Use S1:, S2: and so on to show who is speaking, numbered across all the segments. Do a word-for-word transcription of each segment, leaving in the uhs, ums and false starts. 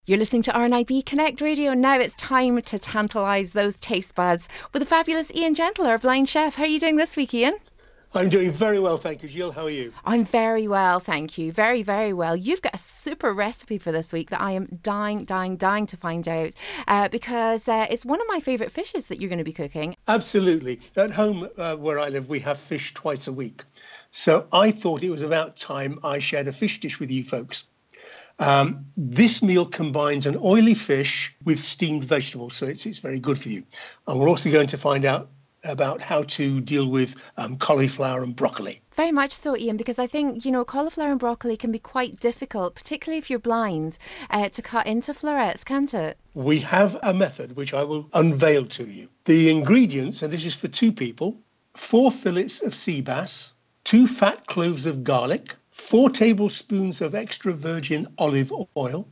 S1: You're listening to R N I B Connect Radio. Now it's time to tantalise those taste buds with the fabulous Ian Gentle, our blind chef. How are you doing this week, Ian?
S2: I'm doing very well, thank you. Jill, how are you?
S1: I'm very well, thank you. Very, very well. You've got a super recipe for this week that I am dying, dying, dying to find out uh, because uh, it's one of my favourite fishes that you're going to be cooking.
S2: Absolutely. At home uh, where I live, we have fish twice a week. So I thought it was about time I shared a fish dish with you folks. Um, this meal combines an oily fish with steamed vegetables, so it's, it's very good for you. And we're also going to find out about how to deal with um, cauliflower and broccoli.
S1: Very much so, Ian, because I think, you know, cauliflower and broccoli can be quite difficult, particularly if you're blind, uh, to cut into florets, can't it?
S2: We have a method which I will unveil to you. The ingredients, and this is for two people, four fillets of sea bass, two fat cloves of garlic, four tablespoons of extra virgin olive oil,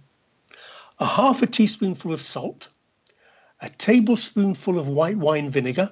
S2: a half a teaspoonful of salt, a tablespoonful of white wine vinegar,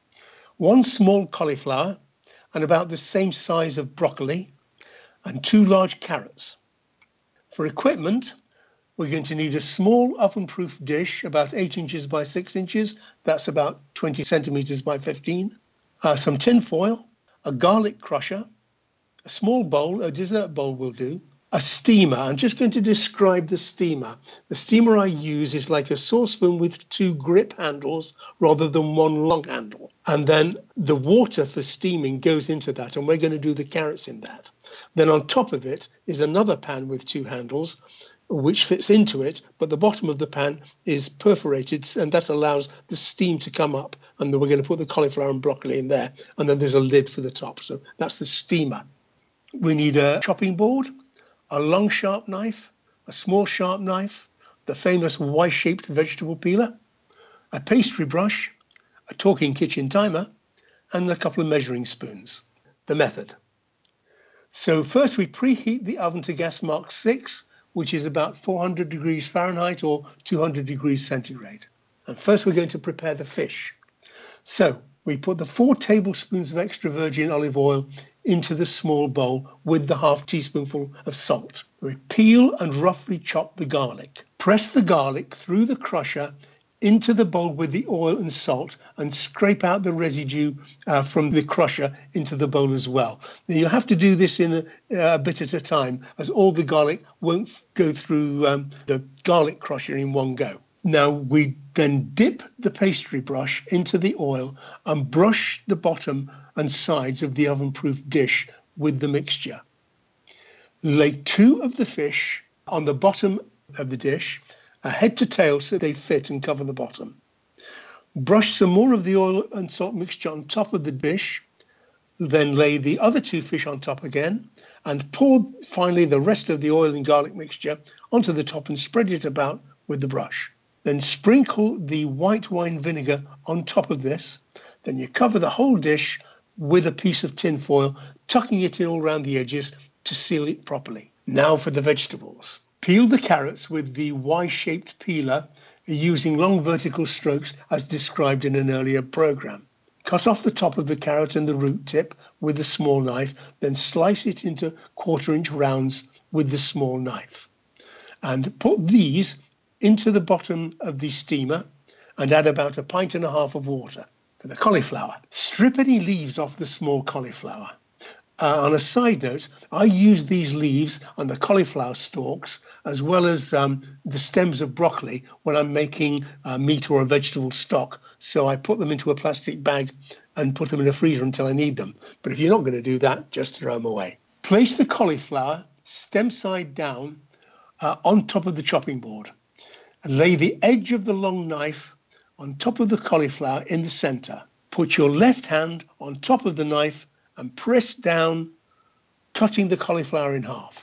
S2: one small cauliflower and about the same size of broccoli, and two large carrots. For equipment, we're going to need a small oven-proof dish, about eight inches by six inches. That's about twenty centimetres by fifteen. Uh, some tin foil, a garlic crusher, a small bowl, a dessert bowl will do, a steamer. I'm just going to describe the steamer. The steamer I use is like a saucepan with two grip handles rather than one long handle. And then the water for steaming goes into that, and we're going to do the carrots in that. Then on top of it is another pan with two handles, which fits into it, but the bottom of the pan is perforated, and that allows the steam to come up. And then we're going to put the cauliflower and broccoli in there, and then there's a lid for the top. So that's the steamer. We need a chopping board, a long sharp knife, a small sharp knife, the famous Y-shaped vegetable peeler, a pastry brush, a talking kitchen timer, and a couple of measuring spoons. The method. So first we preheat the oven to gas mark six, which is about four hundred degrees Fahrenheit or two hundred degrees centigrade. And first we're going to prepare the fish. So we put the four tablespoons of extra virgin olive oil into the small bowl with the half teaspoonful of salt. We peel and roughly chop the garlic. Press the garlic through the crusher into the bowl with the oil and salt and scrape out the residue uh, from the crusher into the bowl as well. Now you have to do this in a, a bit at a time, as all the garlic won't go through um, the garlic crusher in one go. Now we then dip the pastry brush into the oil and brush the bottom and sides of the oven-proof dish with the mixture. Lay two of the fish on the bottom of the dish, head to tail so they fit and cover the bottom. Brush some more of the oil and salt mixture on top of the dish, then lay the other two fish on top again and pour finally the rest of the oil and garlic mixture onto the top and spread it about with the brush. Then sprinkle the white wine vinegar on top of this. Then you cover the whole dish with a piece of tin foil, tucking it in all around the edges to seal it properly. Now for the vegetables. Peel the carrots with the Y-shaped peeler using long vertical strokes as described in an earlier program. Cut off the top of the carrot and the root tip with a small knife, then slice it into quarter-inch rounds with the small knife. And put these into the bottom of the steamer and add about a pint and a half of water. For the cauliflower, strip any leaves off the small cauliflower. Uh, on a side note, I use these leaves on the cauliflower stalks as well as um, the stems of broccoli when I'm making uh, meat or a vegetable stock. So I put them into a plastic bag and put them in a freezer until I need them. But if you're not going to do that, just throw them away. Place the cauliflower stem side down uh, on top of the chopping board. And lay the edge of the long knife on top of the cauliflower in the center. Put your left hand on top of the knife and press down, cutting the cauliflower in half.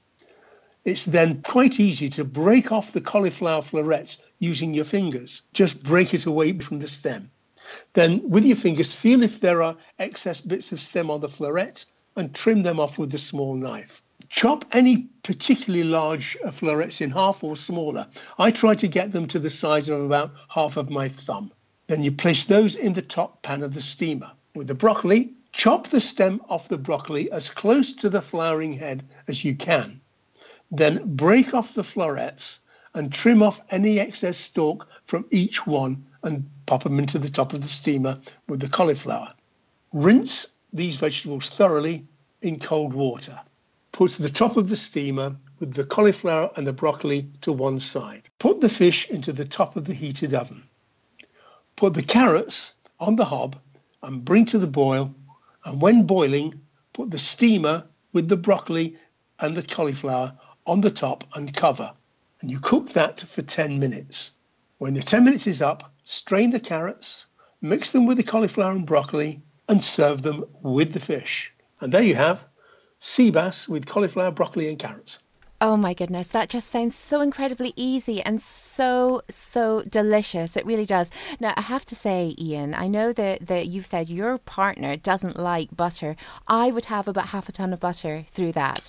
S2: It's then quite easy to break off the cauliflower florets using your fingers. Just break it away from the stem. Then with your fingers, feel if there are excess bits of stem on the florets and trim them off with a small knife. Chop any particularly large florets in half or smaller. I try to get them to the size of about half of my thumb. Then you place those in the top pan of the steamer. With the broccoli, chop the stem off the broccoli as close to the flowering head as you can. Then break off the florets and trim off any excess stalk from each one and pop them into the top of the steamer with the cauliflower. Rinse these vegetables thoroughly in cold water. Put the top of the steamer with the cauliflower and the broccoli to one side. Put the fish into the top of the heated oven. Put the carrots on the hob and bring to the boil, and when boiling, put the steamer with the broccoli and the cauliflower on the top and cover. And you cook that for ten minutes. When the ten minutes is up, strain the carrots, mix them with the cauliflower and broccoli, and serve them with the fish. And there you have sea bass with cauliflower, broccoli and carrots.
S1: Oh my goodness, that just sounds so incredibly easy and so, so delicious. It really does. Now, I have to say, Ian, I know that, that you've said your partner doesn't like butter. I would have about half a ton of butter through that.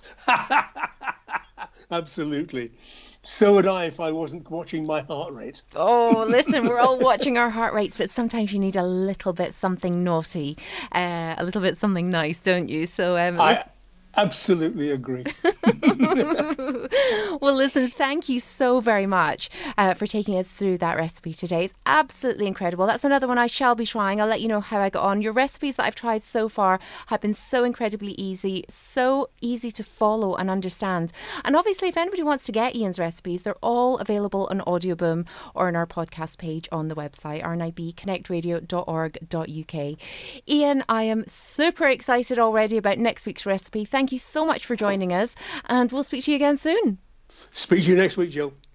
S2: Absolutely. So would I if I wasn't watching my heart rate.
S1: Oh, listen, we're all watching our heart rates, but sometimes you need a little bit something naughty, uh, a little bit something nice, don't you? So um,
S2: I absolutely agree.
S1: Well, listen, thank you so very much uh, for taking us through that recipe today. It's absolutely incredible. That's another one I shall be trying. I'll let you know how I got on. Your recipes that I've tried so far have been so incredibly easy, so easy to follow and understand. And obviously, if anybody wants to get Ian's recipes, they're all available on Audioboom or on our podcast page on the website, r n i b connect radio dot org dot u k. Ian, I am super excited already about next week's recipe. Thank you so much for joining us, and we'll speak to you again soon.
S2: Speak to you next week, Jill.